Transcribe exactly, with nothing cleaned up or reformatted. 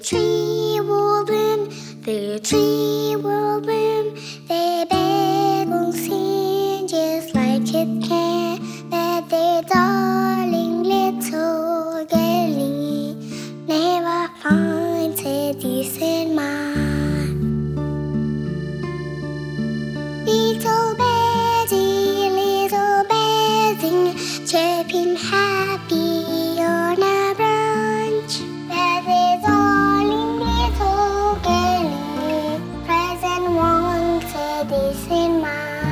tree will bloom, the tree will bloom. The bird will sing just like it can. But the darling little girlie never finds a decent man. Little birdie, little birdie, chirping happy on a branch. There's a darling little girlie, present wants a decent man.